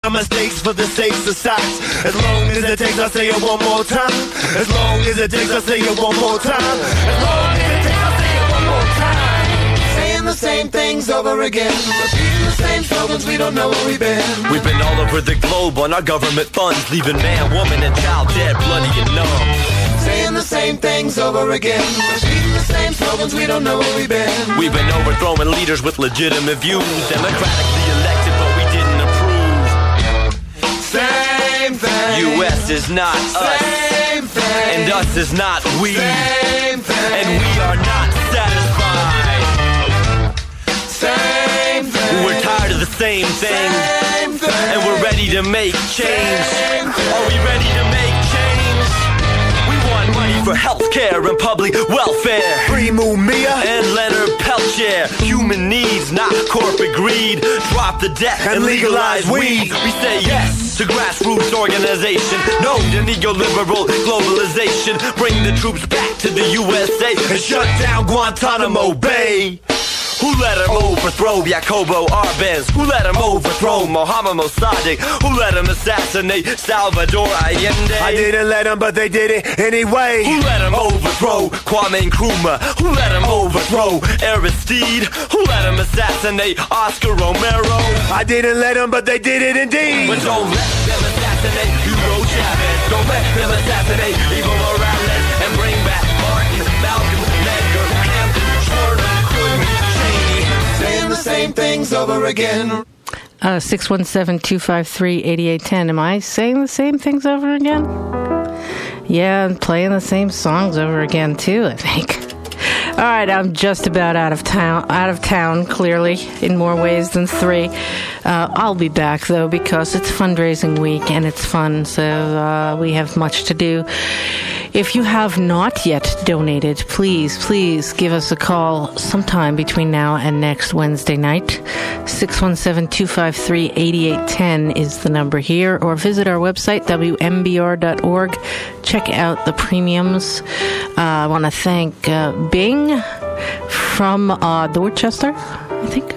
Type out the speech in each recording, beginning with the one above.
of mistakes for the sakes of socks. As long as it takes, I'll say it one more time. As long as it takes, I'll say it one more time. As long as it takes, I'll say it one more time. Saying the same things over again, repeating the same slogans, we don't know where we've been. We've been all over the globe on our government funds, leaving man, woman, and child dead, bloody and numb. Saying the same things over again, repeating the same slogans, we don't know where we've been. We've been overthrowing leaders with legitimate views, democratically elected, but we didn't approve. Same thing. U.S. is not us, same thing. And us is not we, same thing. And we are not satisfied. Same thing. We're tired of the same thing, same thing. And we're ready to make change. Are we ready to make change? We want money for healthcare and public welfare. Free Mumia and Leonard Peltier. Human needs, not corporate greed. Drop the debt and legalize weed. We say yes to grassroots organization, no to neoliberal globalization. Bring the troops back to the USA and shut down Guantanamo Bay. Who let him overthrow Jacobo Arbenz? Who let him overthrow Mohammed Mossadegh? Who let him assassinate Salvador Allende? I didn't let him, but they did it anyway. Who let him overthrow Kwame Nkrumah? Who let him overthrow Aristide? Who let him assassinate Oscar Romero? I didn't let him, but they did it indeed. But don't let them assassinate Hugo Chavez. Don't let them assassinate Evo Morales. And bring back Martin, Malcolm, Medgar, Hampton, Schwerner, saying the same things over again. 617-253-8810. Am I saying the same things over again? Yeah, I'm playing the same songs over again too, I think. All right, I'm just about out of town, clearly, in more ways than three. I'll be back, though, because it's fundraising week and it's fun, so we have much to do. If you have not yet donated, please give us a call sometime between now and next Wednesday night. 617-253-8810 is the number here, or visit our website, wmbr.org. Check out the premiums. I want to thank Bing from Dorchester, I think.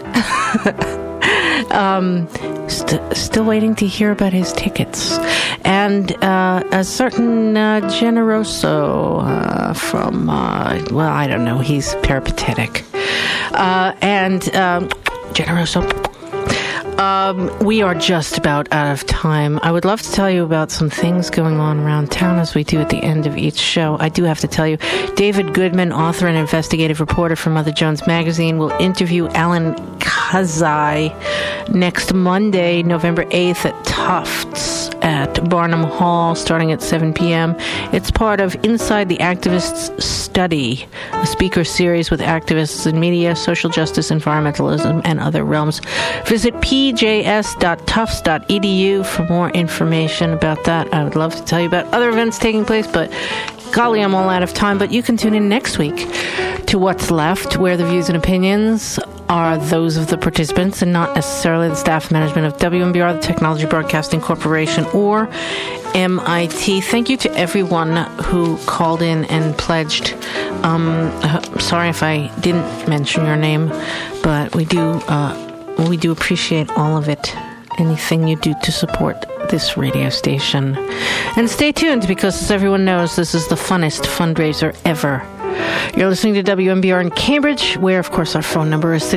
Still waiting to hear about his tickets. And a certain Generoso from, well, I don't know, he's peripatetic. And Generoso. We are just about out of time. I would love to tell you about some things going on around town, as we do at the end of each show. I do have to tell you, David Goodman, author and investigative reporter for Mother Jones Magazine, will interview Alan Kazai next Monday, November 8th at Tufts at Barnum Hall, starting at 7 p.m. It's part of Inside the Activists Study, a speaker series with activists in media, social justice, environmentalism, and other realms. Visit pjs.tufts.edu for more information about that. I would love to tell you about other events taking place, but golly, I'm all out of time. But you can tune in next week to What's Left, where the views and opinions are those of the participants and not necessarily the staff management of WMBR, the Technology Broadcasting Corporation, or MIT. Thank you to everyone who called in and pledged. Sorry if I didn't mention your name, but we do appreciate all of it. Anything you do to support this radio station. And stay tuned, because as everyone knows, this is the funnest fundraiser ever. You're listening to WMBR in Cambridge, where, of course, our phone number is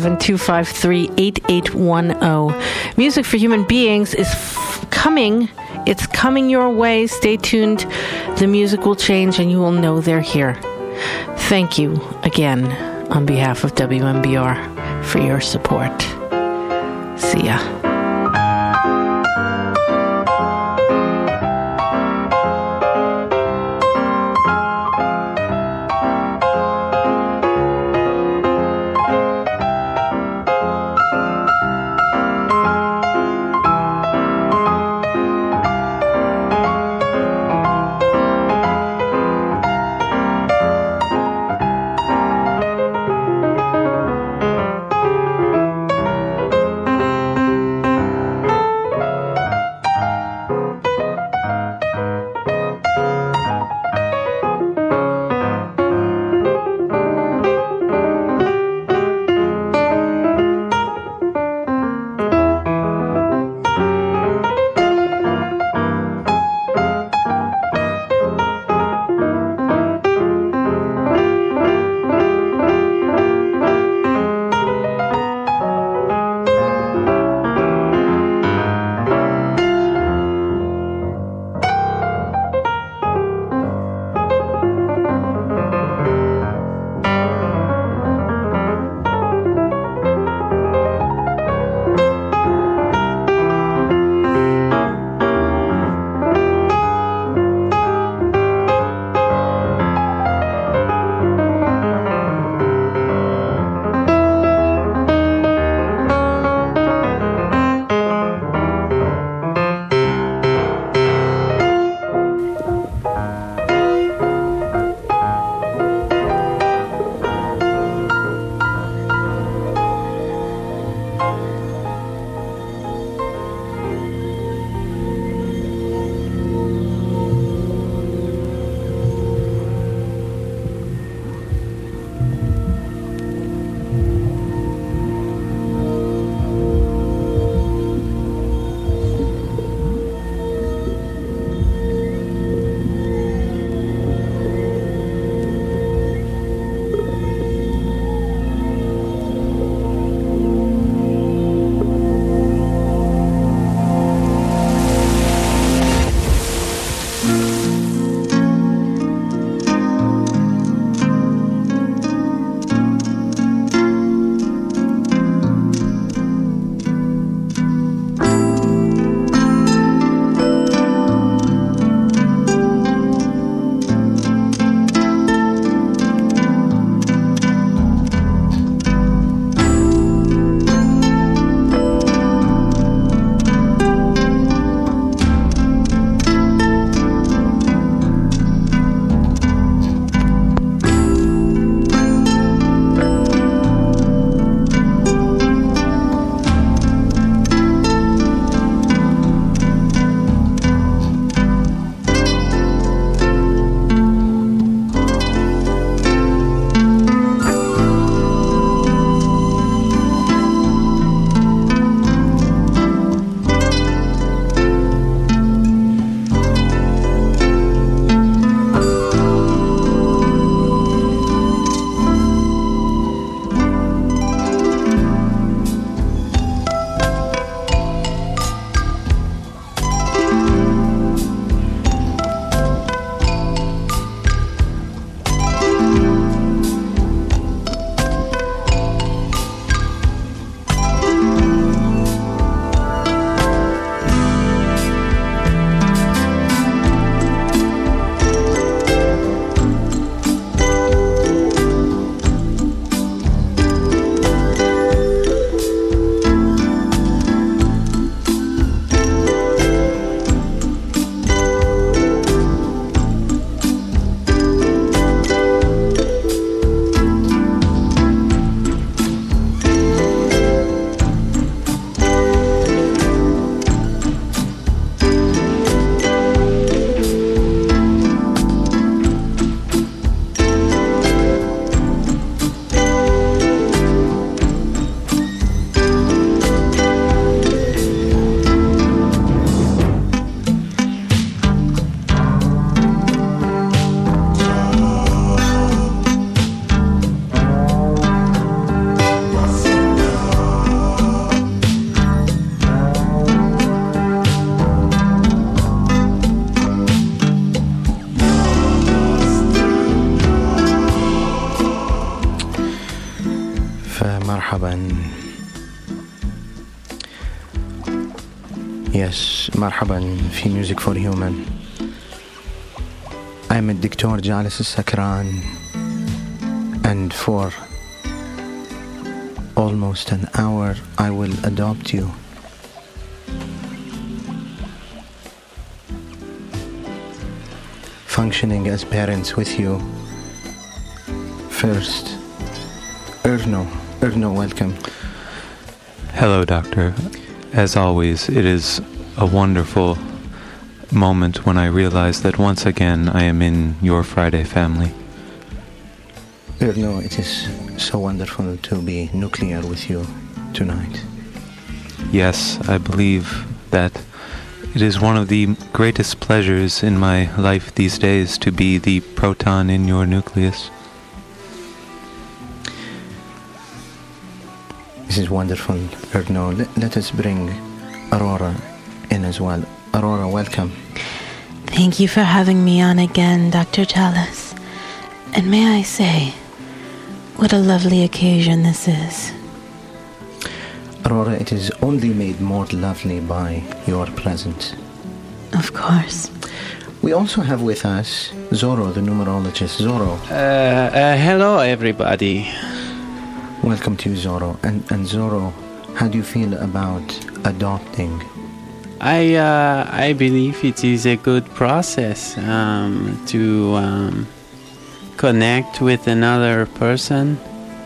617-253-8810. Music for Human Beings is coming. It's coming your way. Stay tuned. The music will change, and you will know they're here. Thank you again on behalf of WMBR for your support. See ya. Yes, مرحبا في Music for Human. I'm الدكتور جالس السكران, and for almost an hour I will adopt you. Functioning as parents with you. First, Erno, welcome. Hello, Doctor. As always, it is a wonderful moment when I realize that once again I am in your Friday family. Erno, it is so wonderful to be nuclear with you tonight. Yes, I believe that it is one of the greatest pleasures in my life these days to be the proton in your nucleus. This is wonderful, Erno. Let us bring Aurora in as well. Aurora, welcome. Thank you for having me on again, Dr. Chalice. And may I say, what a lovely occasion this is. Aurora, it is only made more lovely by your presence. Of course. We also have with us Zorro, the numerologist. Zorro. Hello, everybody. Welcome to you, Zorro. And Zorro, how do you feel about adopting? I believe it is a good process to connect with another person.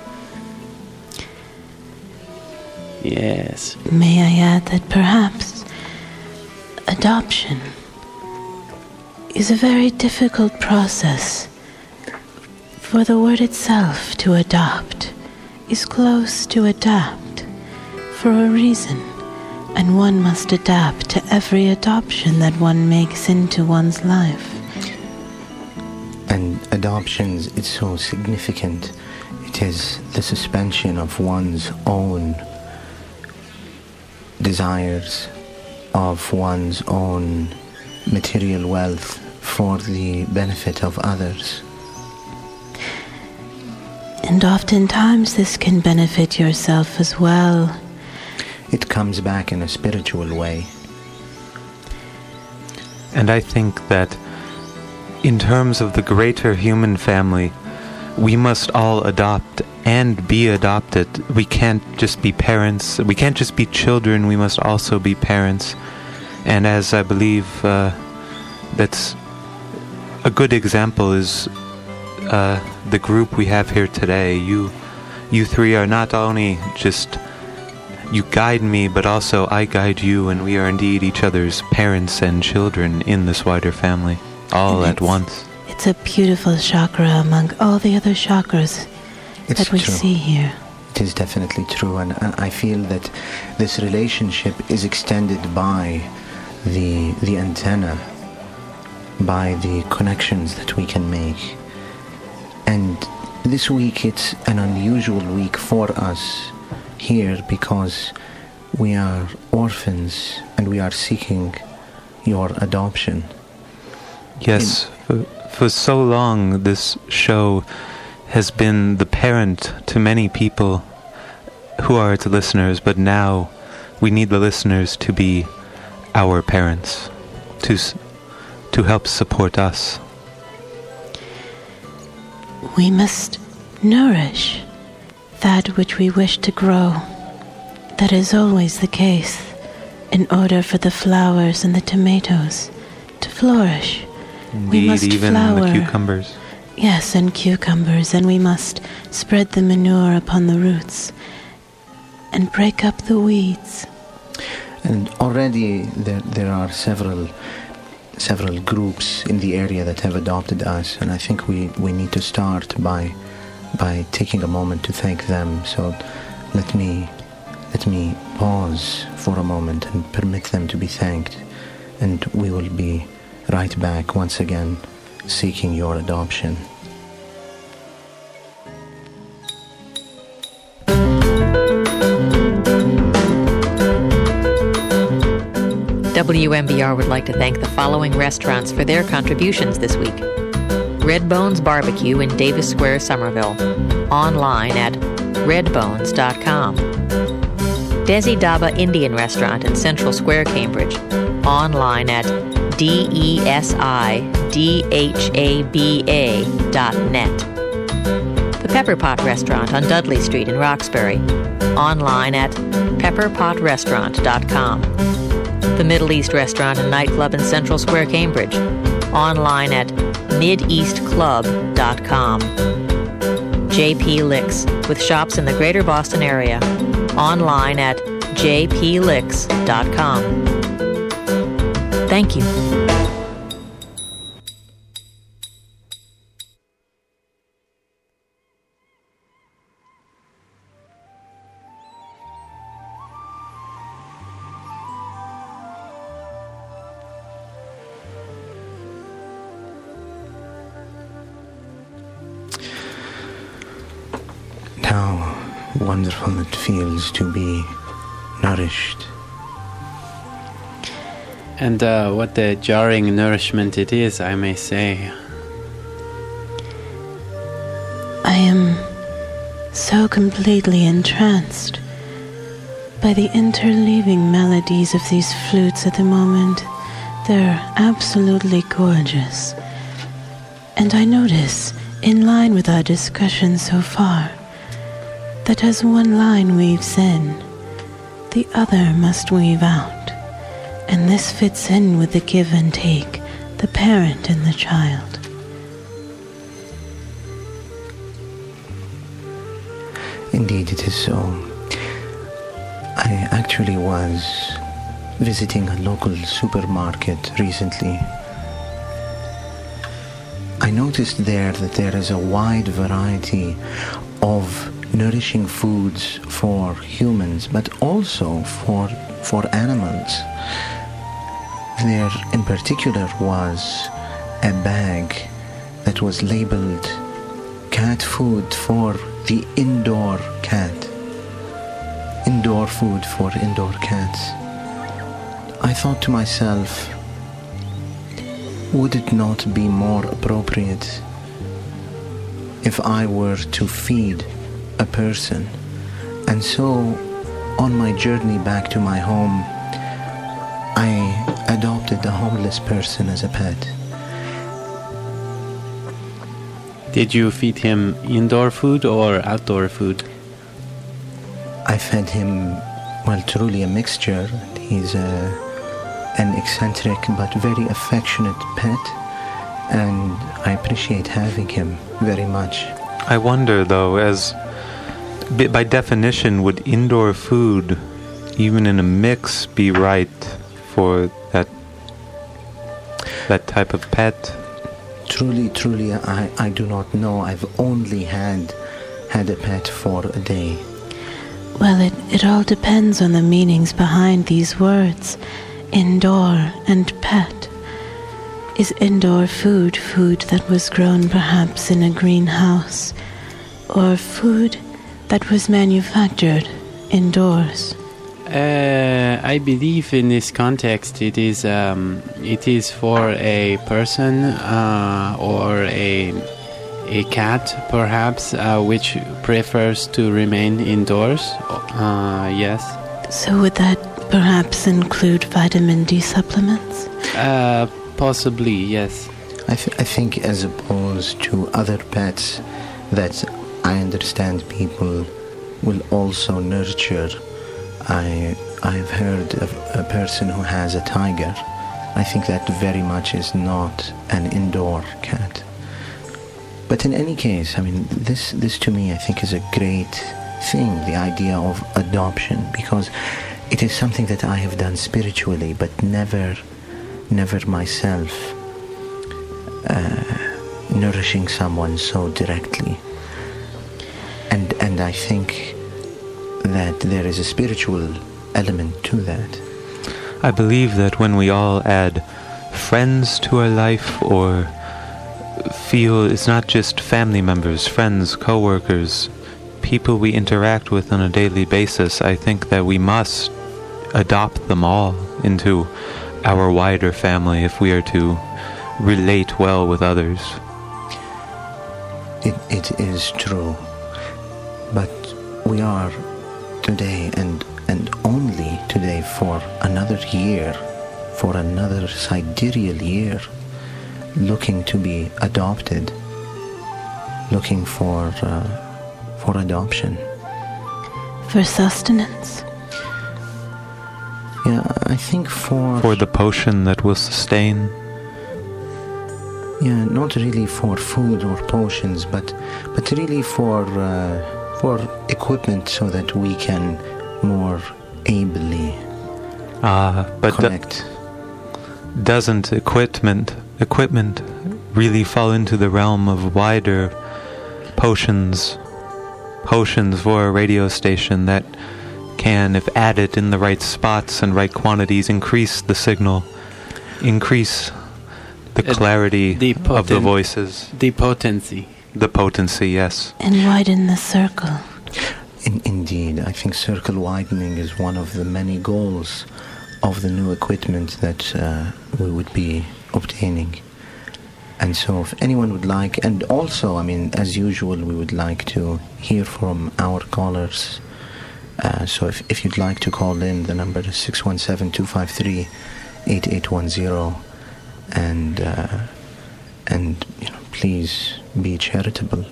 Yes. May I add that perhaps adoption is a very difficult process, for the word itself, to adopt, is close to adapt for a reason, and one must adapt to every adoption that one makes into one's life. And adoptions, it's so significant. It is the suspension of one's own desires, of one's own material wealth for the benefit of others. And oftentimes this can benefit yourself as well. It comes back in a spiritual way. And I think that in terms of the greater human family, we must all adopt and be adopted. We can't just be parents. We can't just be children. We must also be parents. And as I believe that's a good example is the group we have here today. You three are not only just, you guide me, but also I guide you, and we are indeed each other's parents and children in this wider family, all at once. It's a beautiful chakra among all the other chakras that we see here. It is definitely true, and I feel that this relationship is extended by the antenna, by the connections that we can make. And this week it's an unusual week for us here because we are orphans and we are seeking your adoption. Yes, for so long this show has been the parent to many people who are its listeners, but now we need the listeners to be our parents, to help support us. We must nourish that which we wish to grow. That is always the case in order for the flowers and the tomatoes to flourish. Indeed, we must even flower. the cucumbers. Yes, and cucumbers, and we must spread the manure upon the roots and break up the weeds. And already there are several groups in the area that have adopted us, and I think we need to start by taking a moment to thank them. So let me pause for a moment and permit them to be thanked, and we will be right back once again seeking your adoption. WMBR would like to thank the following restaurants for their contributions this week. Red Bones Barbecue in Davis Square, Somerville. Online at redbones.com. Desi Dhaba Indian Restaurant in Central Square, Cambridge. Online at desidhaba.net. The Pepper Pot Restaurant on Dudley Street in Roxbury. Online at pepperpotrestaurant.com. The Middle East Restaurant and Nightclub in Central Square, Cambridge. Online at mideastclub.com. JP Licks, with shops in the greater Boston area. Online at jplicks.com. Thank you. How wonderful it feels to be nourished. And what a jarring nourishment it is, I may say. I am so completely entranced by the interleaving melodies of these flutes at the moment. They're absolutely gorgeous. And I notice, in line with our discussion so far, that as one line weaves in, the other must weave out. And this fits in with the give and take, the parent and the child. Indeed, it is so. I actually was visiting a local supermarket recently. I noticed there that there is a wide variety of nourishing foods for humans, but also for animals. There in particular was a bag that was labeled cat food for the indoor cat. Indoor food for indoor cats. I thought to myself, would it not be more appropriate if I were to feed a person? And so, on my journey back to my home, I adopted a homeless person as a pet. Did you feed him indoor food or outdoor food? I fed him, well, truly a mixture. He's an eccentric but very affectionate pet, and I appreciate having him very much. I wonder, though, as by definition, would indoor food, even in a mix, be right for that type of pet? Truly, I do not know. I've only had a pet for a day. Well, it all depends on the meanings behind these words, indoor and pet. Is indoor food that was grown perhaps in a greenhouse, or food that was manufactured indoors? I believe in this context it is for a person or a cat perhaps which prefers to remain indoors. Yes. So would that perhaps include vitamin D supplements? Possibly, yes. I think as opposed to other pets that I understand people will also nurture. I've heard of a person who has a tiger. I think that very much is not an indoor cat. But in any case, I mean, this to me I think is a great thing, the idea of adoption, because it is something that I have done spiritually, but never myself nourishing someone so directly. And I think that there is a spiritual element to that. I believe that when we all add friends to our life, or feel it's not just family members, friends, co-workers, people we interact with on a daily basis, I think that we must adopt them all into our wider family if we are to relate well with others. It is true, but we are today, and and only today for another year, for another sidereal year, looking to be adopted, looking for adoption. For sustenance? Yeah, I think for the potion that will sustain. Yeah, not really for food or potions, but really for equipment so that we can more ably connect. Doesn't equipment really fall into the realm of wider potions for a radio station that can, if added in the right spots and right quantities, increase the signal, increase the clarity of the voices. The potency. The potency, yes. And widen the circle. Indeed, I think circle widening is one of the many goals of the new equipment that we would be obtaining. And so if anyone would like, and also, I mean, as usual, we would like to hear from our callers. So if you'd like to call in, the number is 617-253-8810. And please be charitable.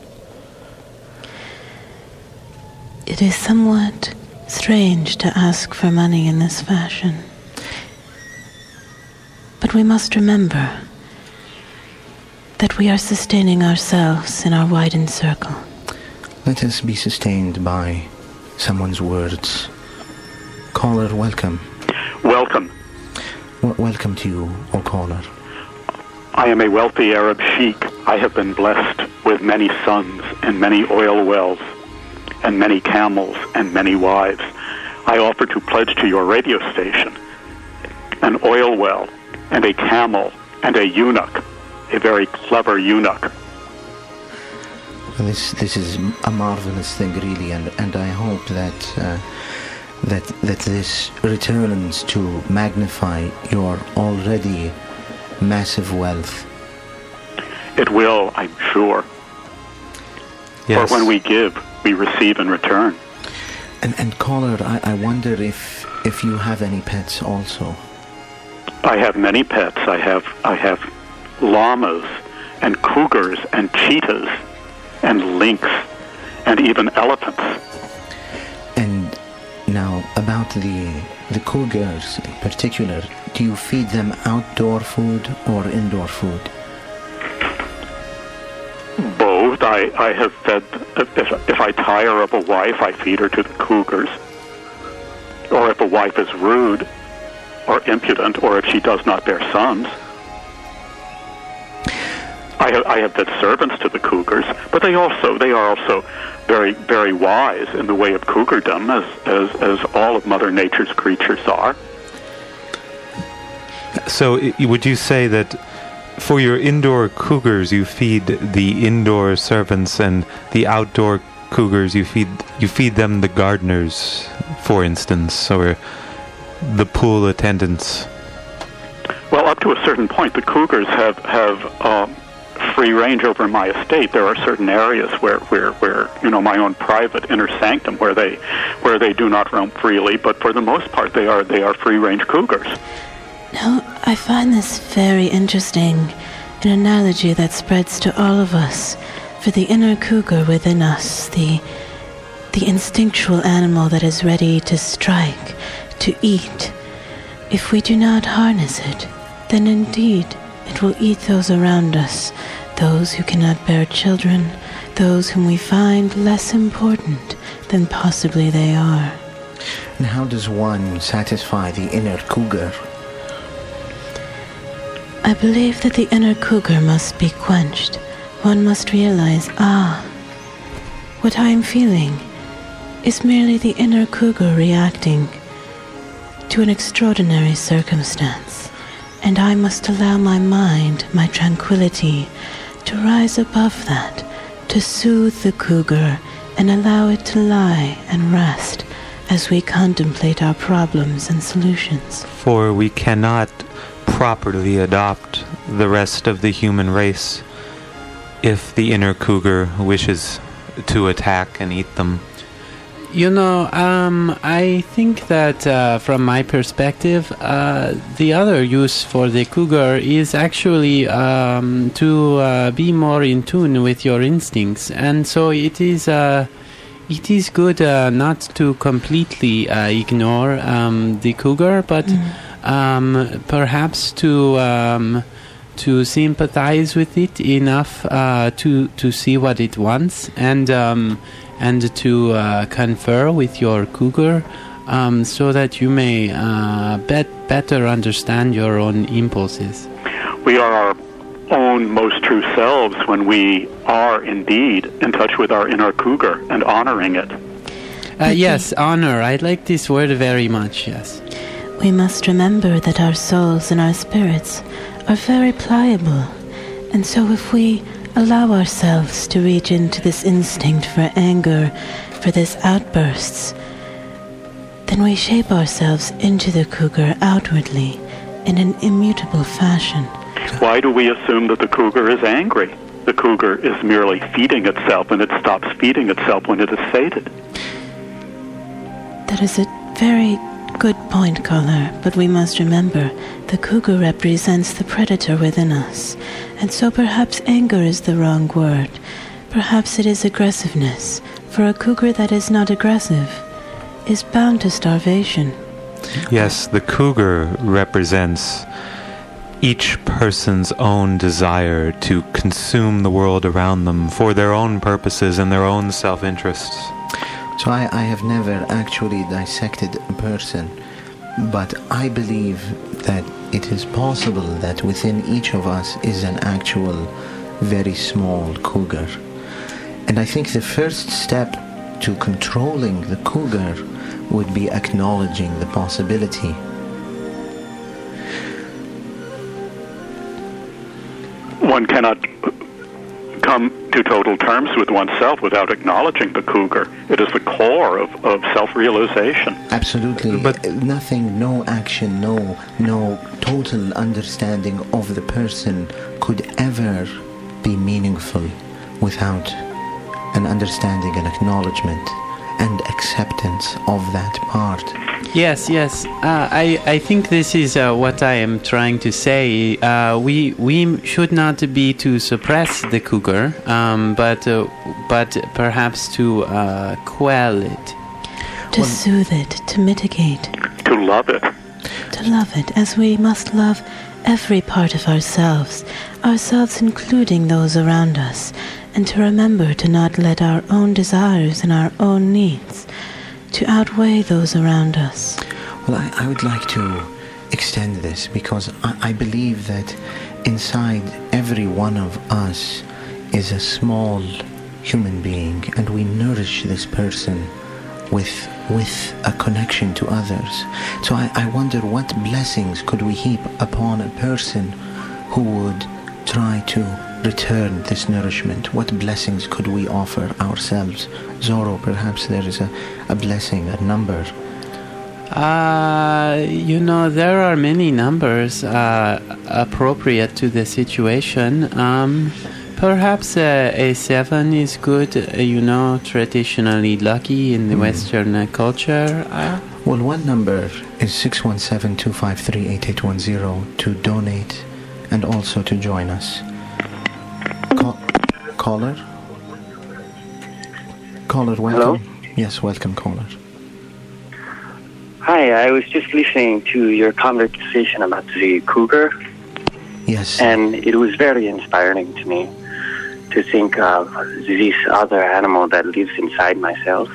It is somewhat strange to ask for money in this fashion. But we must remember that we are sustaining ourselves in our widened circle. Let us be sustained by someone's words. Caller, welcome. Welcome. Welcome to you, O caller. I am a wealthy Arab sheikh. I have been blessed with many sons and many oil wells and many camels and many wives. I offer to pledge to your radio station an oil well and a camel and a eunuch, a very clever eunuch. This is a marvelous thing, really, and I hope that this returns to magnify your already massive wealth. It will, I'm sure. Yes. For when we give, we receive in return. And caller, I wonder if you have any pets also. I have many pets. I have llamas and cougars and cheetahs and lynx and even elephants. And now about the cougars in particular, do you feed them outdoor food or indoor food? Both. I have fed, if I tire of a wife, I feed her to the cougars. Or if a wife is rude or impudent, or if she does not bear sons. I have fed servants to the cougars, but they are also very, very wise in the way of cougardom, as all of Mother Nature's creatures are. So would you say that for your indoor cougars you feed the indoor servants, and the outdoor cougars you feed them the gardeners, for instance, or the pool attendants? Well, up to a certain point, the cougars have free range over my estate. There are certain areas where my own private inner sanctum where they do not roam freely, but for the most part they are free range cougars. Now, I find this very interesting, an analogy that spreads to all of us. For the inner cougar within us, the instinctual animal that is ready to strike, to eat. If we do not harness it, then indeed it will eat those around us, those who cannot bear children, those whom we find less important than possibly they are. And how does one satisfy the inner cougar? I believe that the inner cougar must be quenched. One must realize, what I am feeling is merely the inner cougar reacting to an extraordinary circumstance, and I must allow my mind, my tranquility, to rise above that, to soothe the cougar and allow it to lie and rest as we contemplate our problems and solutions. For we cannot properly adopt the rest of the human race if the inner cougar wishes to attack and eat them. I think that from my perspective, the other use for the cougar is actually to be more in tune with your instincts, and so it is good not to completely ignore the cougar, but perhaps to sympathize with it enough to see what it wants, and to confer with your cougar so that you may better understand your own impulses. We are our own most true selves when we are indeed in touch with our inner cougar and honoring it. Yes, honor. I like this word very much, yes. We must remember that our souls and our spirits are very pliable, and so if we allow ourselves to reach into this instinct for anger, for this outbursts, then we shape ourselves into the cougar outwardly in an immutable fashion. Why do we assume that the cougar is angry? The cougar is merely feeding itself, and it stops feeding itself when it is sated. That is a very good point, caller, but we must remember the cougar represents the predator within us, and so perhaps anger is the wrong word. Perhaps it is aggressiveness, for a cougar that is not aggressive is bound to starvation. Yes, the cougar represents each person's own desire to consume the world around them for their own purposes and their own self-interests. So I have never actually dissected a person, but I believe that it is possible that within each of us is an actual very small cougar. And I think the first step to controlling the cougar would be acknowledging the possibility. One cannot come to total terms with oneself without acknowledging the cougar. It is the core of self-realization. Absolutely. But nothing, no action, no total understanding of the person could ever be meaningful without an understanding and acknowledgement and acceptance of that part. Yes. I think this is what I am trying to say. We should not be to suppress the cougar, but perhaps to quell it. To soothe it, to mitigate. To love it. To love it, as we must love every part of ourselves including those around us, and to remember to not let our own desires and our own needs to outweigh those around us. Well, I would like to extend this because I believe that inside every one of us is a small human being, and we nourish this person with a connection to others. So I wonder what blessings could we heap upon a person who would try to return this nourishment. What blessings could we offer ourselves? Zorro, perhaps there is a blessing, a number. There are many numbers appropriate to the situation. Perhaps a 7 is good, traditionally lucky in the Western culture. Well, one number is 617-253-8810 to donate and also to join us. Caller? Caller, welcome. Hello? Yes, welcome, caller. Hi, I was just listening to your conversation about the cougar. Yes. And it was very inspiring to me to think of this other animal that lives inside myself.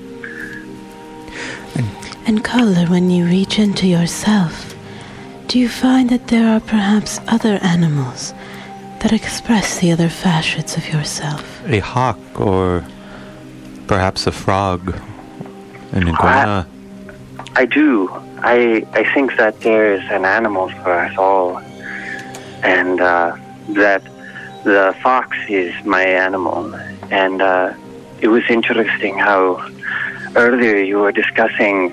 And caller, when you reach into yourself, do you find that there are perhaps other animals that express the other facets of yourself? A hawk, or perhaps a frog, an iguana. I do. I think that there is an animal for us all, and that the fox is my animal. And it was interesting how earlier you were discussing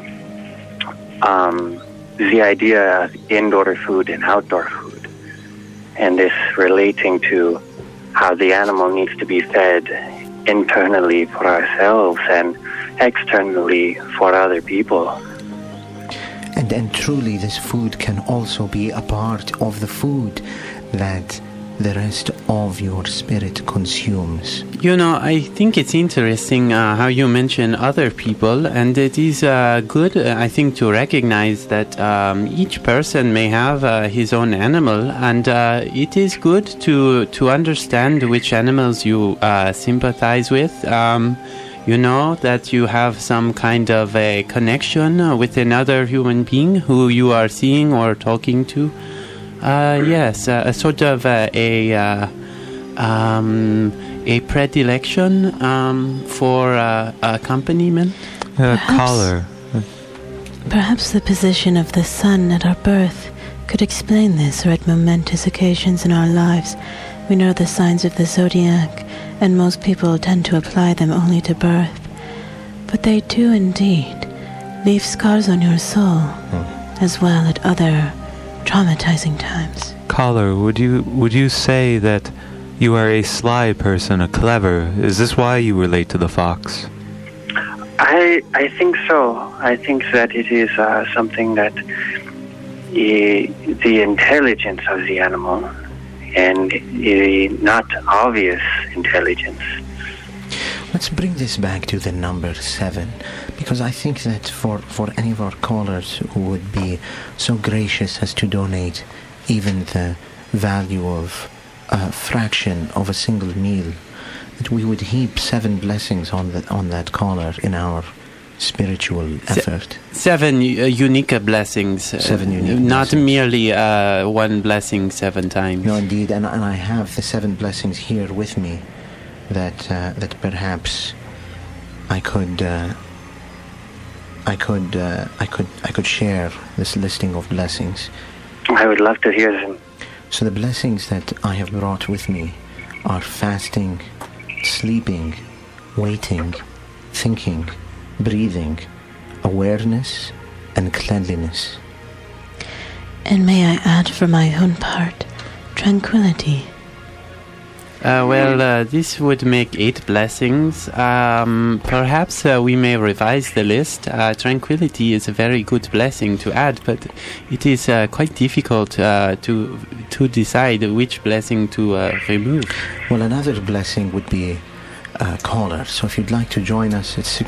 the idea of indoor food and outdoor food, and this relating to how the animal needs to be fed internally for ourselves, and externally for other people. And truly, this food can also be a part of the food that the rest of your spirit consumes. You know, I think it's interesting how you mention other people, and it is good, I think, to recognize that each person may have his own animal, and it is good to understand which animals you sympathize with. You know that you have some kind of a connection with another human being who you are seeing or talking to. Yes, a sort of a predilection for accompaniment. Collar. Perhaps the position of the sun at our birth could explain this, or at momentous occasions in our lives. We know the signs of the zodiac, and most people tend to apply them only to birth. But they do indeed leave scars on your soul, as well at other traumatizing times. Collar, would you say that you are a sly person, a clever? Is this why you relate to the fox? I think so. I think that it is something that the intelligence of the animal and the not obvious intelligence. Let's bring this back to the number 7, because I think that for any of our callers who would be so gracious as to donate even the value of a fraction of a single meal, that we would heap 7 blessings on that caller in our spiritual effort. 7 unique blessings. 7 unique not blessings. merely one blessing 7 times. No, indeed, and I have the 7 blessings here with me that perhaps I could share this listing of blessings. I would love to hear them. So the blessings that I have brought with me are fasting, sleeping, waiting, thinking, breathing, awareness, and cleanliness. And may I add for my own part, tranquility. This would make 8 blessings. Perhaps we may revise the list. Tranquility is a very good blessing to add, but it is quite difficult to decide which blessing to remove. Well, another blessing would be caller. So if you'd like to join us, it's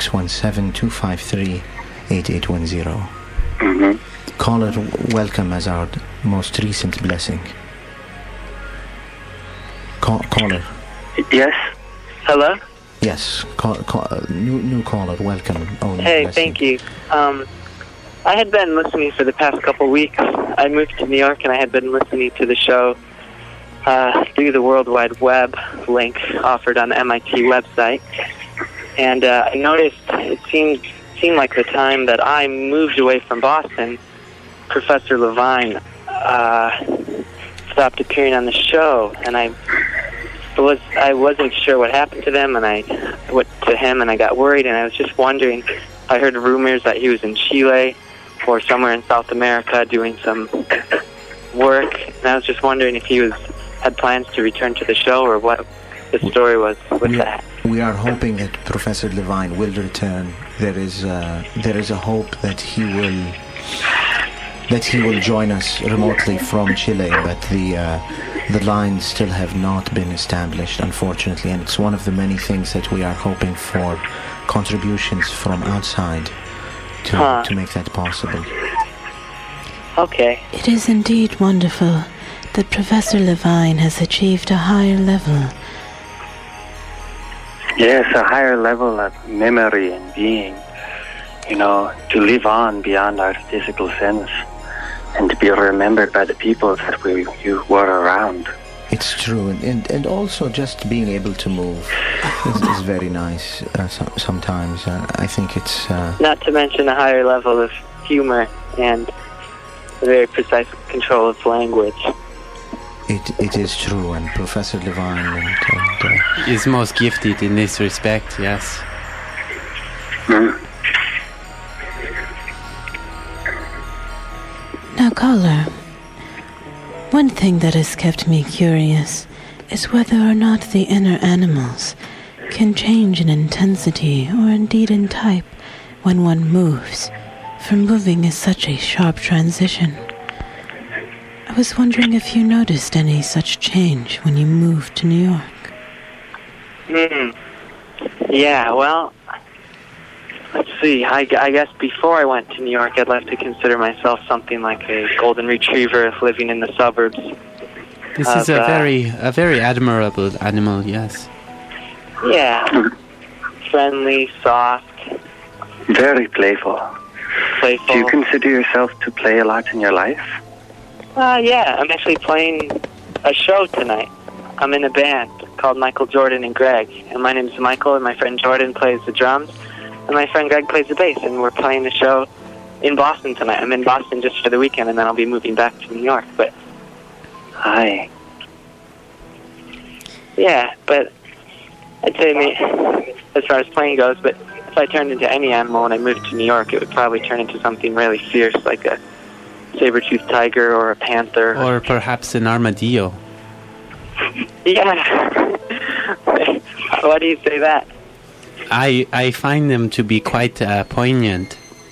617-253-8810. Mm-hmm. Caller, welcome as our most recent blessing. Caller. Yes. Hello. Yes. New caller. Welcome. Hey, blessing. Thank you. I had been listening for the past couple weeks. I moved to New York, and I had been listening to the show through the World Wide Web link offered on the MIT website. And I noticed it seemed like the time that I moved away from Boston, Professor Levine stopped appearing on the show, and I wasn't sure what happened to them, and I went to him, and I got worried, and I was just wondering. I heard rumors that he was in Chile or somewhere in South America doing some work, and I was just wondering if he had plans to return to the show, or what the story was with that. We are hoping that Professor Levine will return. There is a hope that he will join us remotely from Chile, but the lines still have not been established, unfortunately, and it's one of the many things that we are hoping for contributions from outside to make that possible. Okay. It is indeed wonderful that Professor Levine has achieved a higher level. Yes, a higher level of memory and being, to live on beyond our physical sense and to be remembered by the people that you were around. It's true, and also just being able to move is very nice sometimes. I think it's... Not to mention a higher level of humor and a very precise control of language. It is true, and Professor Levine is most gifted in this respect, yes. Now, caller, one thing that has kept me curious is whether or not the inner animals can change in intensity or indeed in type when one moves, for moving is such a sharp transition. I was wondering if you noticed any such change when you moved to New York. Yeah, well, let's see. I guess before I went to New York, I'd like to consider myself something like a golden retriever living in the suburbs. This is a very admirable animal, yes. Yeah. Friendly, soft. Very playful. Playful. Do you consider yourself to play a lot in your life? Yeah, I'm actually playing a show tonight. I'm in a band called Michael, Jordan, and Greg. And my name's Michael, and my friend Jordan plays the drums, and my friend Greg plays the bass, and we're playing a show in Boston tonight. I'm in Boston just for the weekend, and then I'll be moving back to New York. But Hi. yeah, but I'd say as far as playing goes, but if I turned into any animal and I moved to New York, it would probably turn into something really fierce, like a saber-toothed tiger or a panther. Or perhaps an armadillo. Yeah. Why do you say that? I find them to be quite poignant.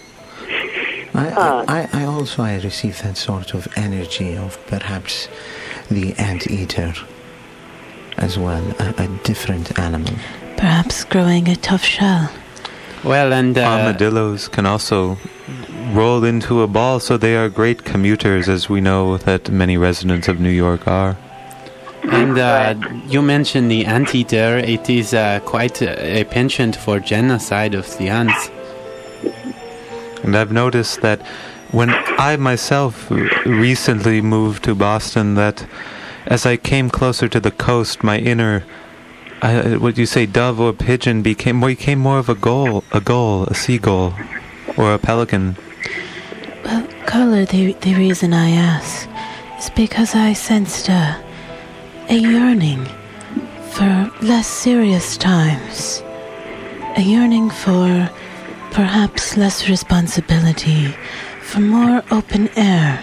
I also receive that sort of energy of perhaps the anteater as well, a different animal. Perhaps growing a tough shell. Well, and armadillos can also roll into a ball, so they are great commuters, as we know that many residents of New York are. And you mentioned the anteater. It is quite a penchant for genocide of the ants. And I've noticed that when I myself recently moved to Boston, that as I came closer to the coast, my inner, what you say, dove or pigeon became more of a seagull, or a pelican. Well, Caller, the reason I ask is because I sensed a yearning for less serious times, a yearning for perhaps less responsibility, for more open air.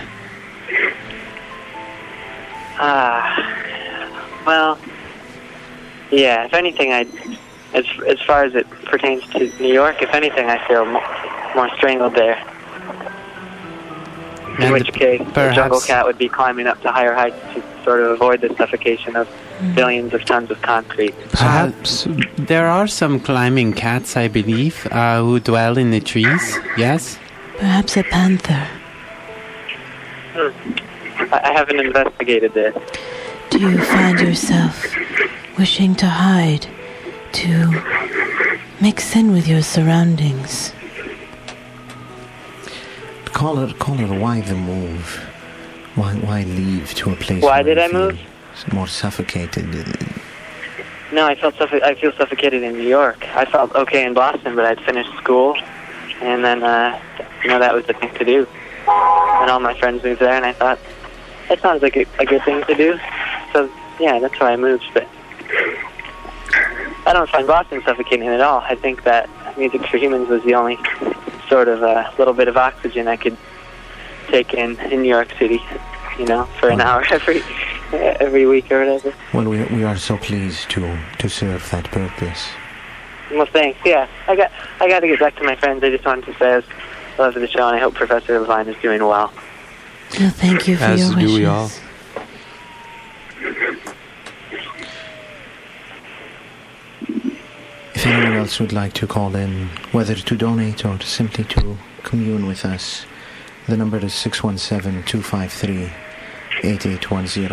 Well, yeah, if anything, as far as it pertains to New York, if anything, I feel more strangled there. In which case, the jungle cat would be climbing up to higher heights to sort of avoid the suffocation of billions of tons of concrete. Perhaps there are some climbing cats, I believe, who dwell in the trees, yes? Perhaps a panther. I haven't investigated this. Do you find yourself wishing to hide, to mix in with your surroundings? Caller, why the move? Why leave to a place? Why did I move? More suffocated. No, I feel suffocated in New York. I felt okay in Boston, but I'd finished school, and then that was the thing to do. And all my friends moved there, and I thought that sounds like a good thing to do. So yeah, that's why I moved. But I don't find Boston suffocating at all. I think that Music for Humans was the only sort of little bit of oxygen I could take in New York City, for an hour every week or whatever. Well, we are so pleased to serve that purpose. Well, thanks. Yeah, I got to get back to my friends. I just wanted to say I love the show, and I hope Professor Levine is doing well. Well, thank you for your wishes. As do we all. If anyone else would like to call in, whether to donate or to simply to commune with us, the number is 617-253-8810.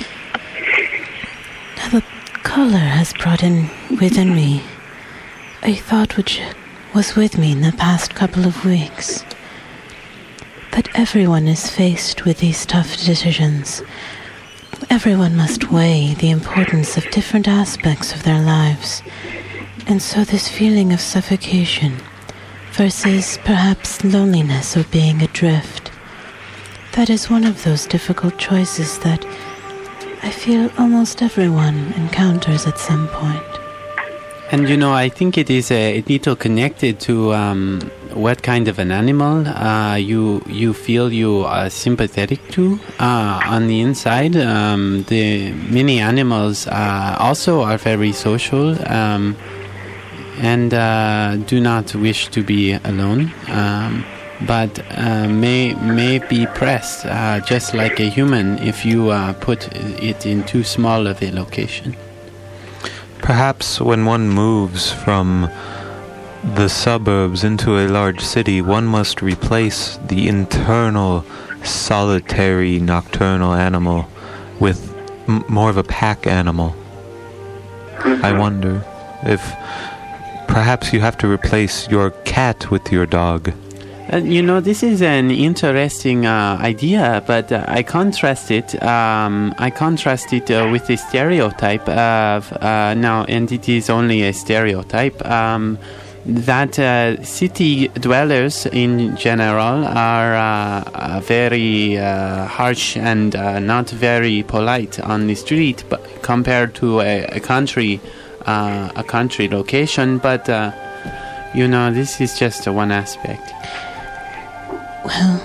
Now the caller has brought in within me a thought which was with me in the past couple of weeks. That everyone is faced with these tough decisions. Everyone must weigh the importance of different aspects of their lives. And so this feeling of suffocation versus perhaps loneliness or being adrift, that is one of those difficult choices that I feel almost everyone encounters at some point. And I think it is a little connected to what kind of an animal you feel you are sympathetic to on the inside. The many animals also are very social and do not wish to be alone, but may be pressed just like a human if you put it in too small of a location. Perhaps when one moves from the suburbs into a large city, one must replace the internal, solitary, nocturnal animal with more of a pack animal. I wonder if perhaps you have to replace your cat with your dog. This is an interesting idea, but I contrast it. With the stereotype of now, and it is only a stereotype. That city dwellers in general are very harsh and not very polite on the street, but compared to a country location. But this is just one aspect. Well,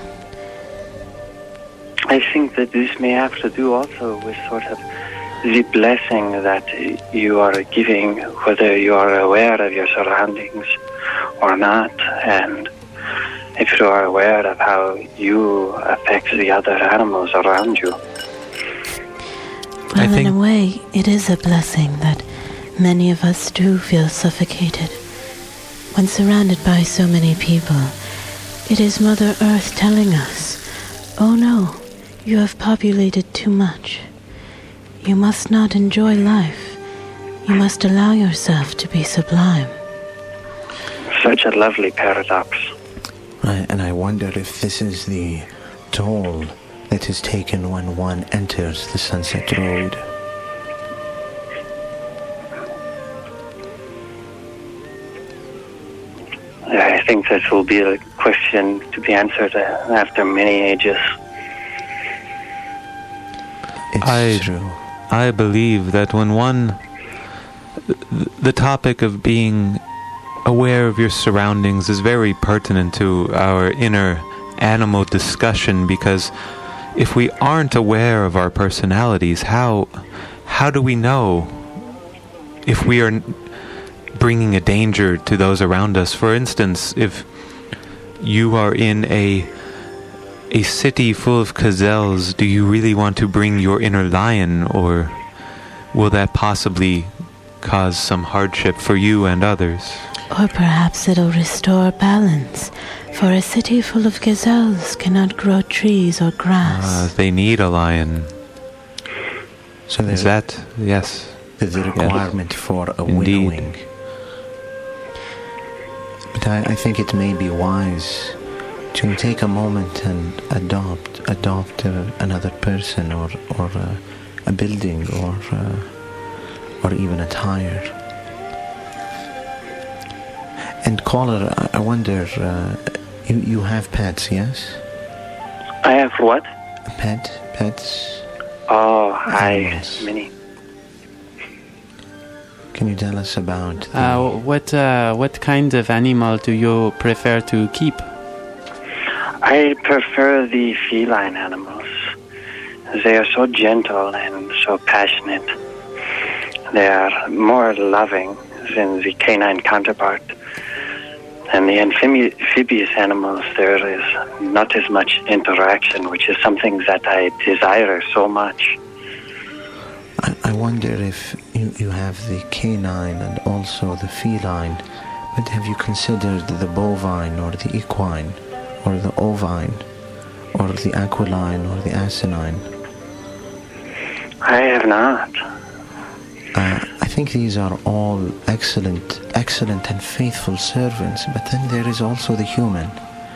I think that this may have to do also with sort of the blessing that you are giving, whether you are aware of your surroundings or not, and if you are aware of how you affect the other animals around you. Well, in a way, it is a blessing that many of us do feel suffocated. When surrounded by so many people, it is Mother Earth telling us, "Oh no, you have populated too much. You must not enjoy life. You must allow yourself to be sublime." Such a lovely paradox. And I wonder if this is the toll that is taken when one enters the Sunset Road. I think that will be a question to be answered after many ages. It's true. I believe that when the topic of being aware of your surroundings is very pertinent to our inner animal discussion, because if we aren't aware of our personalities, how do we know if we are bringing a danger to those around us? For instance, if you are in a city full of gazelles, do you really want to bring your inner lion, or will that possibly cause some hardship for you and others? Or perhaps it'll restore balance, for a city full of gazelles cannot grow trees or grass. They need a lion. So is that, yes. There's a requirement for a winnowing. But I think it may be wise to take a moment and adopt another person or a building or even a tire. And caller, I wonder, you have pets, yes? I have what? Pets? Oh, many. Can you tell us about what kind of animal do you prefer to keep? I prefer the feline animals. They are so gentle and so passionate. They are more loving than the canine counterpart. And the amphibious animals, there is not as much interaction, which is something that I desire so much. I wonder if you have the canine and also the feline, but have you considered the bovine or the equine or the ovine or the aquiline or the asinine? I have not. I think these are all excellent and faithful servants, but then there is also the human.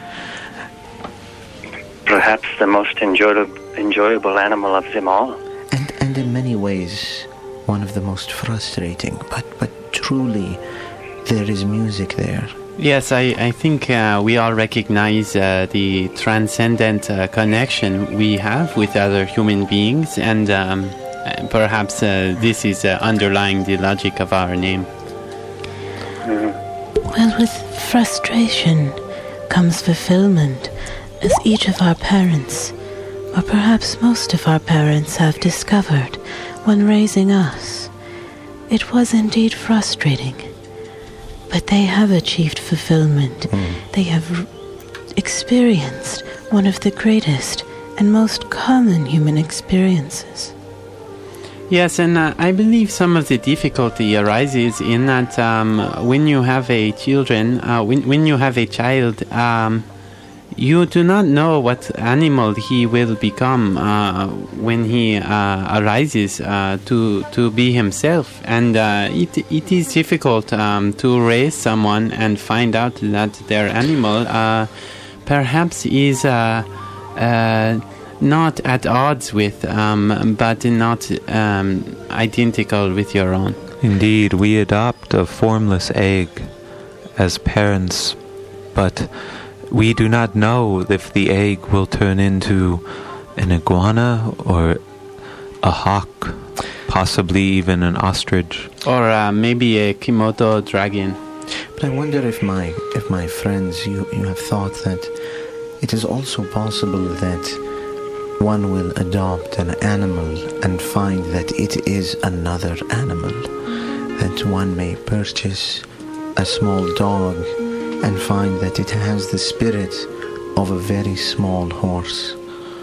Perhaps the most enjoyable animal of them all. And in many ways, one of the most frustrating, but truly, there is music there. Yes, I think we all recognize the transcendent connection we have with other human beings, and perhaps this is underlying the logic of our name. Well, with frustration, comes fulfillment, as each of our parents, or perhaps most of our parents, have discovered when raising us. It was indeed frustrating, but they have achieved fulfillment. They have experienced one of the greatest and most common human experiences. Yes, and I believe some of the difficulty arises in that when you have a when you have a child, you do not know what animal he will become when he arises to be himself, and it is difficult to raise someone and find out that their animal perhaps is not at odds with, but not identical with your own. Indeed, we adopt a formless egg as parents, but we do not know if the egg will turn into an iguana or a hawk, possibly even an ostrich. Or maybe a Komodo dragon. But I wonder if my friends, you have thought that it is also possible that one will adopt an animal and find that it is another animal. That one may purchase a small dog and find that it has the spirit of a very small horse.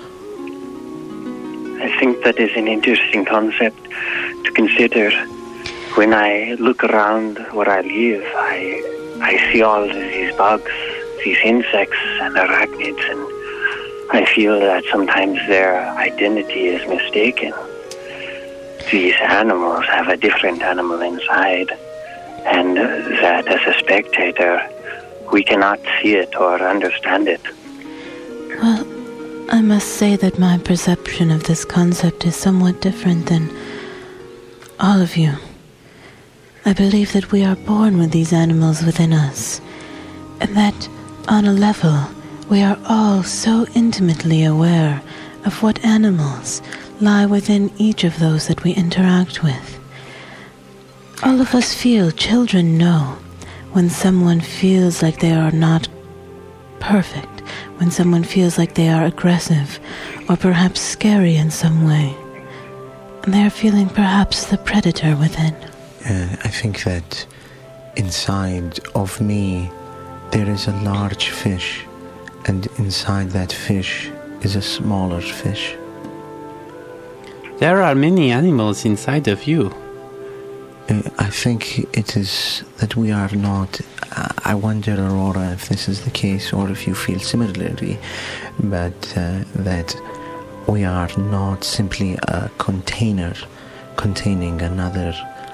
I think that is an interesting concept to consider. When I look around where I live, I see all of these bugs, these insects and arachnids, and I feel that sometimes their identity is mistaken. These animals have a different animal inside, and that as a spectator, we cannot see it or understand it. Well, I must say that my perception of this concept is somewhat different than all of you. I believe that we are born with these animals within us, and that on a level we are all so intimately aware of what animals lie within each of those that we interact with. All of us feel, children know, when someone feels like they are not perfect, when someone feels like they are aggressive or perhaps scary in some way, and they are feeling perhaps the predator within. I think that inside of me there is a large fish, and inside that fish is a smaller fish. There are many animals inside of you. I think it is that we are not... I wonder, Aurora, if this is the case or if you feel similarly, but that we are not simply a container containing another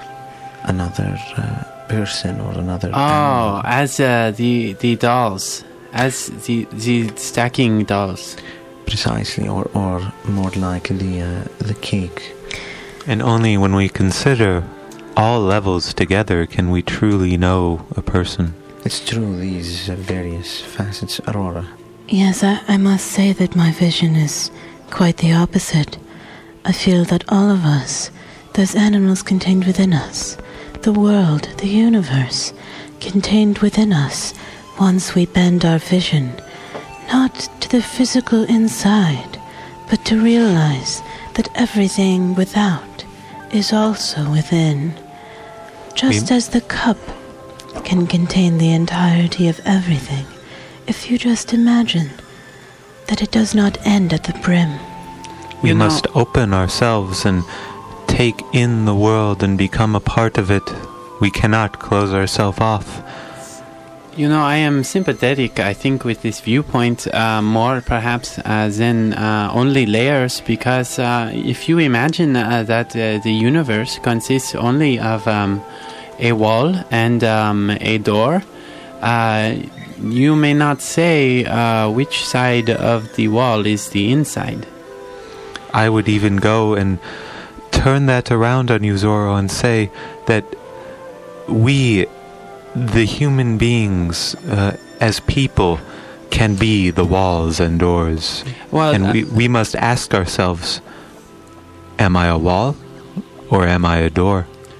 person or another animal. As the dolls, as the stacking dolls. Precisely, or more like the cake. And only when we consider all levels together can we truly know a person. It's true, these various facets, Aurora. Yes, I must say that my vision is quite the opposite. I feel that all of us, those animals contained within us, the world, the universe, contained within us, once we bend our vision, not to the physical inside, but to realize that everything without is also within. Just as the cup can contain the entirety of everything, if you just imagine that it does not end at the brim. We must open ourselves and take in the world and become a part of it. We cannot close ourselves off. You know, I am sympathetic, I think, with this viewpoint, more perhaps than only layers, because if you imagine that the universe consists only of a wall and a door, you may not say which side of the wall is the inside. I would even go and turn that around on you, Zorro, and say that we, the human beings, as people, can be the walls and doors. Well, and we must ask ourselves, am I a wall or am I a door?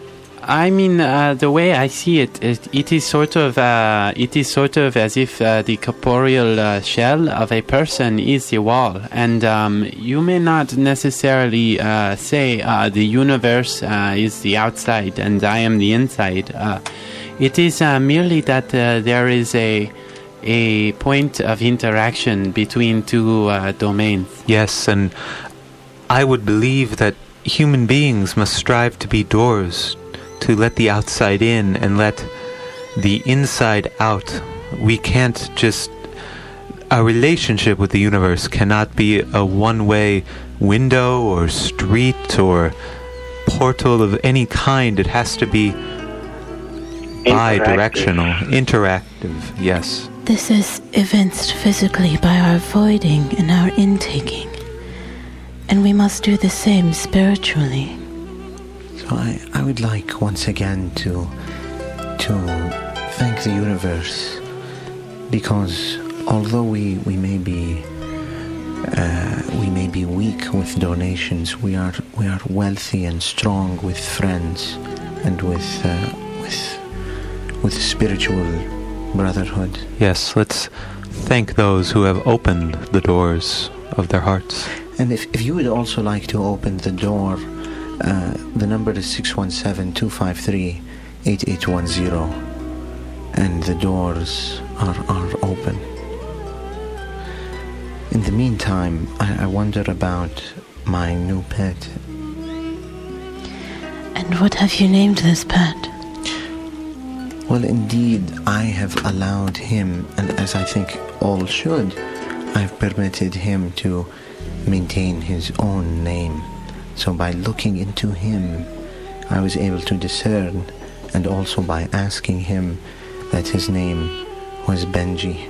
I mean, the way I see it, it is sort of as if the corporeal shell of a person is the wall, and you may not necessarily say the universe is the outside and I am the inside. It is merely that there is a point of interaction between two domains. Yes, and I would believe that human beings must strive to be doors, to let the outside in and let the inside out. We can't just... Our relationship with the universe cannot be a one-way window or street or portal of any kind. It has to be bi-directional, interactive, yes. This is evinced physically by our voiding and our intaking. And we must do the same spiritually. So I would like once again to thank the universe, because although we may be weak with donations, we are wealthy and strong with friends and with spiritual brotherhood. Yes, let's thank those who have opened the doors of their hearts. And if you would also like to open the door, the number is 617-253-8810, and the doors are open. In the meantime, I wonder about my new pet. And what have you named this pet? Well, indeed, I have allowed him, and as I think all should, I've permitted him to maintain his own name. So by looking into him, I was able to discern, and also by asking him, that his name was Benji.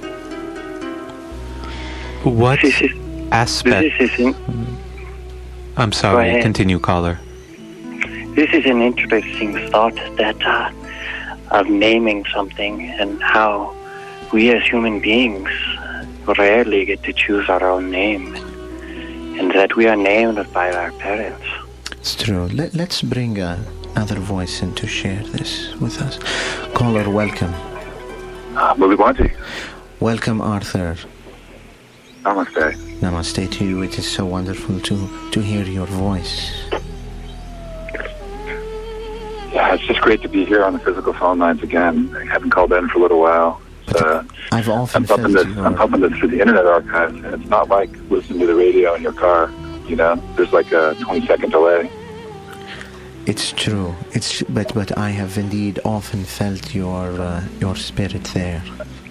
What aspect... I'm sorry, continue, caller. This is an interesting thought, that of naming something, and how we as human beings rarely get to choose our own name, and that we are named by our parents. It's true. Let's bring another voice in to share this with us. Caller, welcome. Mulibwanti. Welcome, Arthur. Namaste. Namaste to you. It is so wonderful to hear your voice. Yeah, it's just great to be here on the physical phone lines again. I haven't called in for a little while. I've often I'm pumping this through the Internet Archive, and it's not like listening to the radio in your car. You know, there's like a 20-second delay. It's true. But I have indeed often felt your spirit there.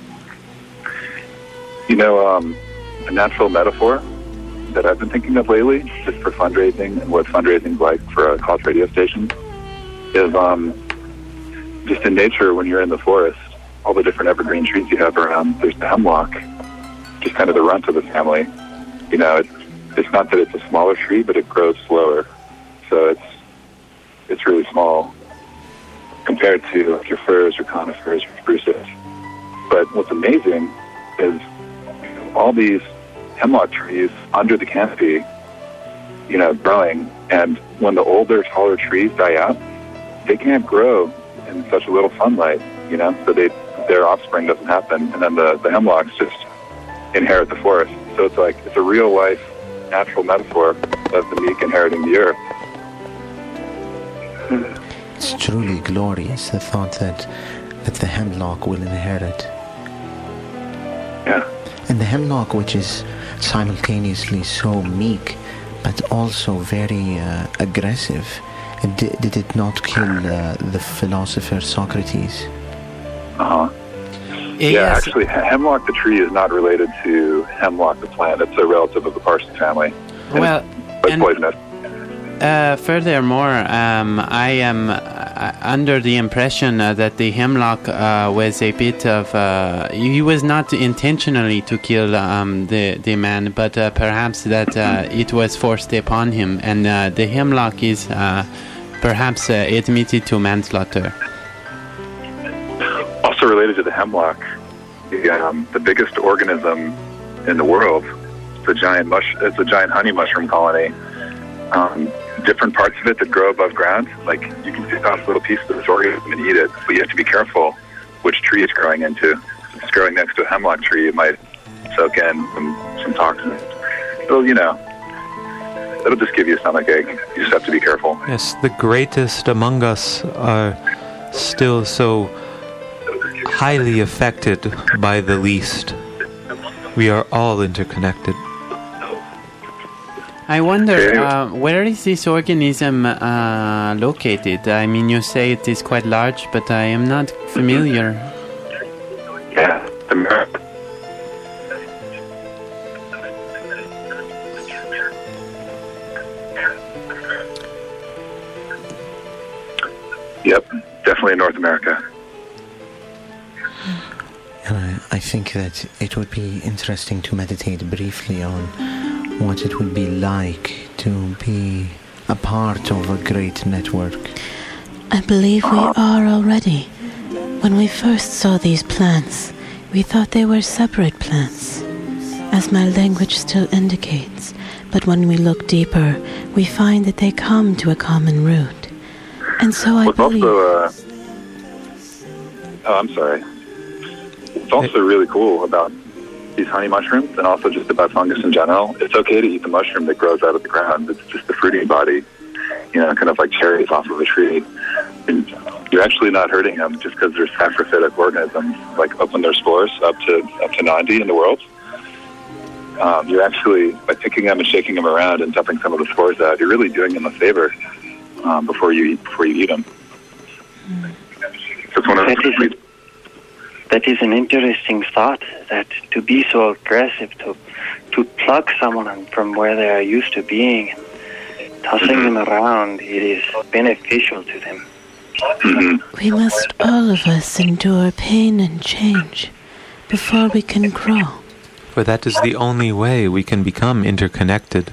You know, a natural metaphor that I've been thinking of lately, just for fundraising and what fundraising's like for a college radio station, is just in nature when you're in the forest, all the different evergreen trees you have around. There's the hemlock, just kind of the runt of the family. You know, it's not that it's a smaller tree, but it grows slower, so it's really small compared to like your firs or conifers or spruces. But what's amazing is all these hemlock trees under the canopy, you know, growing, and when the older, taller trees die out, they can't grow in such a little sunlight, you know, so their offspring doesn't happen, and then the hemlocks just inherit the forest. So it's a real life natural metaphor of the meek inheriting the earth. It's truly glorious, the thought that the hemlock will inherit. Yeah. And the hemlock, which is simultaneously so meek but also very aggressive. Did it not kill the philosopher Socrates? Yeah, actually, hemlock the tree is not related to hemlock the plant. It's a relative of the parsley family. But poisonous. Furthermore, I am under the impression that the hemlock was a bit of... he was not intentionally to kill the man, but perhaps that it was forced upon him, and the hemlock is perhaps admitted to manslaughter. Also related to the hemlock, the biggest organism in the world, it's a giant honey mushroom colony. different parts of it that grow above ground. Like, you can pick off a little piece of this organism and eat it, but you have to be careful which tree it's growing into. If it's growing next to a hemlock tree, it might soak in some toxins. So, it'll just give you a stomachache. You just have to be careful. Yes, the greatest among us are still so highly affected by the least. We are all interconnected. I wonder, where is this organism located? I mean, you say it is quite large, but I am not familiar. Yeah, America. Yep, definitely in North America. And I think that it would be interesting to meditate briefly on what it would be like to be a part of a great network. I believe we are already. When we first saw these plants, we thought they were separate plants, as my language still indicates. But when we look deeper, we find that they come to a common root. And so I believe... I'm sorry. What's also really cool about these honey mushrooms, and also just about fungus in general, it's okay to eat the mushroom that grows out of the ground. It's just the fruiting body, kind of like cherries off of a tree. And you're actually not hurting them just because they're saprophytic organisms, like open their spores up to 90 in the world. You're actually, by picking them and shaking them around and dumping some of the spores out, you're really doing them a favor before you eat them. So it's one of those. That is an interesting thought, that to be so aggressive, to pluck someone from where they are used to being, and tossing them around, it is beneficial to them. We must all of us endure pain and change before we can grow. For that is the only way we can become interconnected.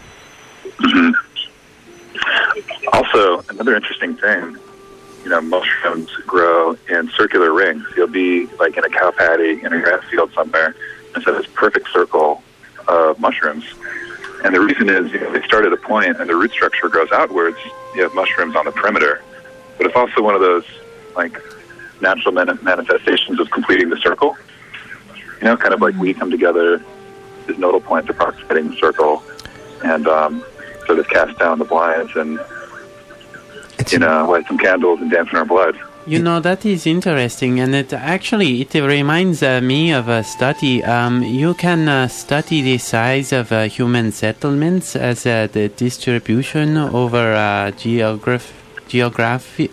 Also, another interesting thing, mushrooms grow in circular rings. You'll be like in a cow paddy in a grass field somewhere, and so this perfect circle of mushrooms. And the reason is, they start at a point and the root structure grows outwards. You have mushrooms on the perimeter. But it's also one of those, like, natural manifestations of completing the circle. Kind of like we come together, this nodal point approximating the circle, and sort of cast down the blinds and light some candles and dance in our blood. That is interesting, and it reminds me of a study. You can study the size of human settlements as the distribution over geography.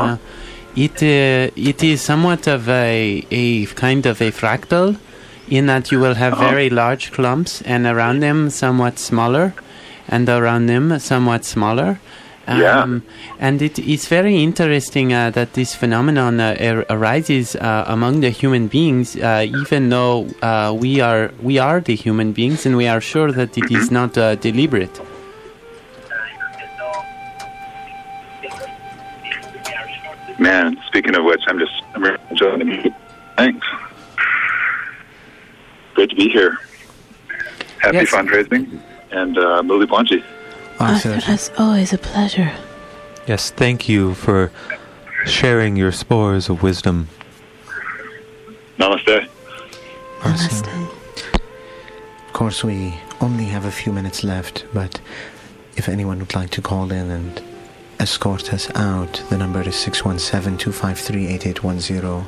It is somewhat of a kind of a fractal, in that you will have very large clumps, and around them somewhat smaller, and around them somewhat smaller. And it is very interesting that this phenomenon arises among the human beings, even though we are the human beings, and we are sure that it is not deliberate. Man, speaking of which, I'm really enjoying the meeting. Thanks. Great to be here. Happy fundraising, and Muli Blanchi. As always, a pleasure. Yes, thank you for sharing your spores of wisdom. Namaste. Namaste. Of course, we only have a few minutes left, but if anyone would like to call in and escort us out, the number is 617-253-8810.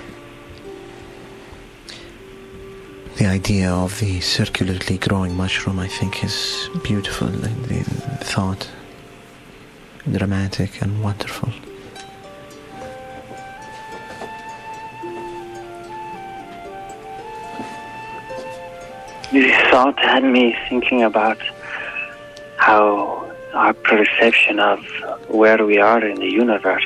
The idea of the circularly growing mushroom, I think, is beautiful. The thought, dramatic and wonderful. This thought had me thinking about how our perception of where we are in the universe,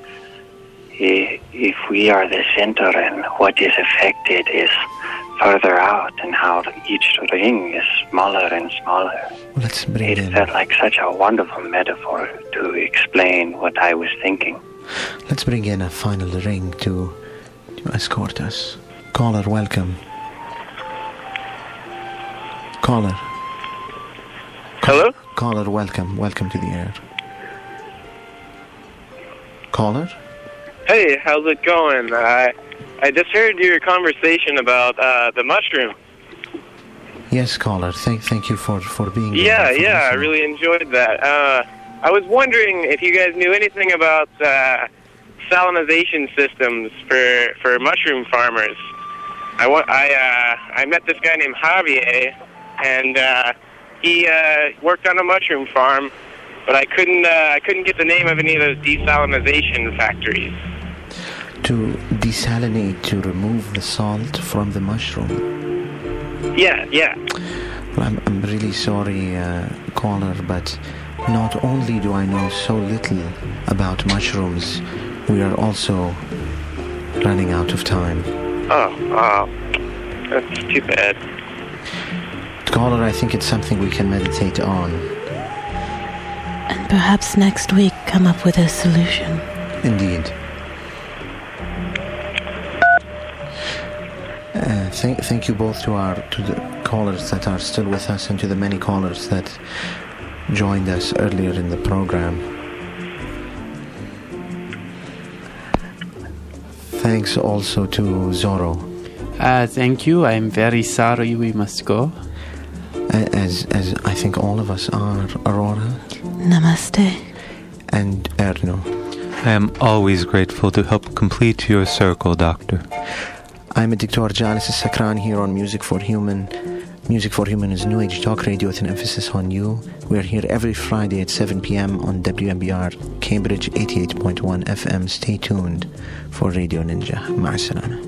if we are the center and what is affected is further out, and how each ring is smaller and smaller. It felt like such a wonderful metaphor to explain what I was thinking. Let's bring in a final ring to escort us. Caller, welcome. Caller. Hello? caller, welcome to the air. Caller? Hey, how's it going? I just heard your conversation about the mushroom. Yes, caller. Thank you for being there. Yeah, I really enjoyed that. I was wondering if you guys knew anything about salinization systems for mushroom farmers. I met this guy named Javier, and he worked on a mushroom farm, but I couldn't get the name of any of those desalinization factories. To desalinate, to remove the salt from the mushroom. Yeah. Well, I'm really sorry, caller, but not only do I know so little about mushrooms, we are also running out of time. Oh, that's too bad. Caller, I think it's something we can meditate on. And perhaps next week come up with a solution. Indeed. Thank you both to the callers that are still with us and to the many callers that joined us earlier in the program. Thanks also to Zorro. Thank you. I'm very sorry we must go. As I think all of us are, Aurora. Namaste. And Erno. I am always grateful to help complete your circle, Doctor. I'm Dr. Jalis Sakran here on Music for Human. Music for Human is New Age talk radio with an emphasis on you. We're here every Friday at 7 p.m. on WMBR, Cambridge 88.1 FM. Stay tuned for Radio Ninja. Ma'asalama.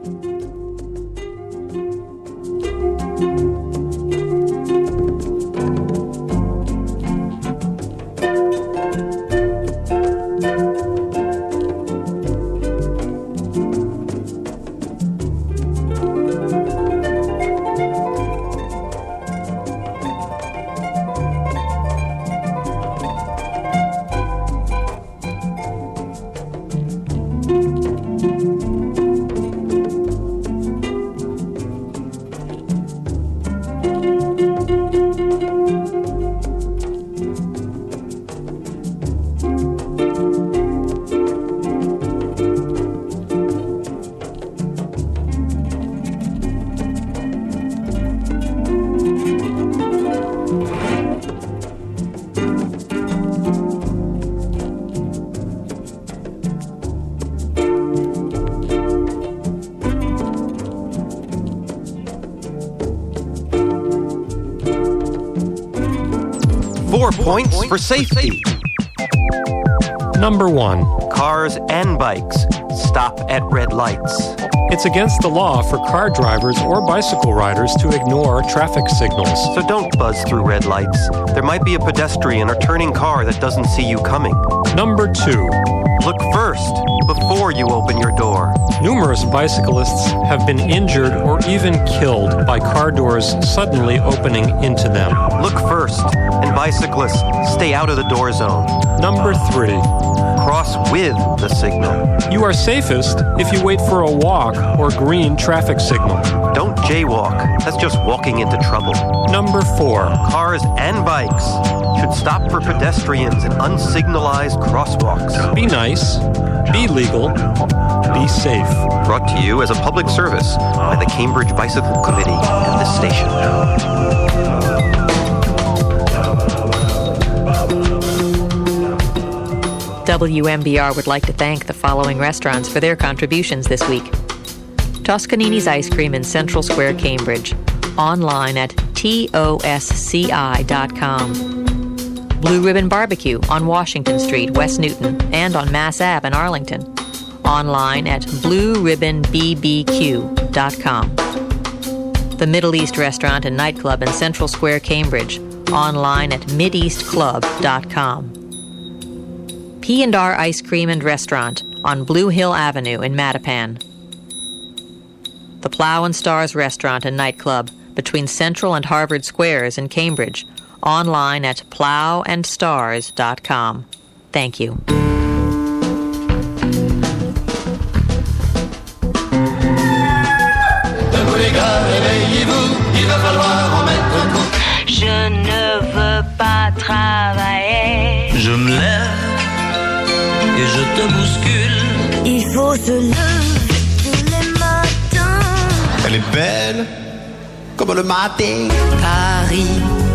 Points for safety. Number 1. Cars and bikes stop at red lights. It's against the law for car drivers or bicycle riders to ignore traffic signals. So don't buzz through red lights. There might be a pedestrian or turning car that doesn't see you coming. Number 2. Look first before you open your door. Numerous bicyclists have been injured or even killed by car doors suddenly opening into them. Look first, and bicyclists, stay out of the door zone. Number 3. Cross with the signal. You are safest if you wait for a walk or green traffic signal. Don't jaywalk. That's just walking into trouble. Number 4. Cars and bikes should stop for pedestrians in unsignalized crosswalks. Be nice. Be legal. Be safe. Brought to you as a public service by the Cambridge Bicycle Committee and this station. WMBR would like to thank the following restaurants for their contributions this week. Toscanini's Ice Cream in Central Square, Cambridge. Online at tosci.com. Blue Ribbon Barbecue on Washington Street, West Newton, and on Mass Ave in Arlington. Online at blueribbonbbq.com. The Middle East Restaurant and Nightclub in Central Square, Cambridge. Online at mideastclub.com. P&R Ice Cream and Restaurant on Blue Hill Avenue in Mattapan. The Plow and Stars Restaurant and Nightclub between Central and Harvard Squares in Cambridge. Online at plowandstars.com. Thank you. Je ne veux pas te bouscule. Il faut se lever tous les matins. Elle est belle comme le matin. Paris